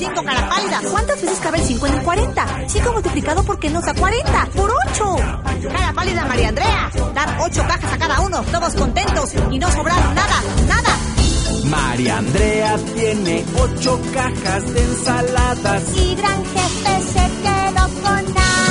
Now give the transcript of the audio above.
5, cara pálida. ¿Cuántas veces cabe el 5 en el 40? 5 multiplicado por qué nos da 40. ¡Por 8! Cara pálida, María Andrea. Dar 8 cajas a cada uno, todos contentos y no sobraron nada. María Andrea tiene 8 cajas de ensaladas. Y gran jefe se quedó con nada.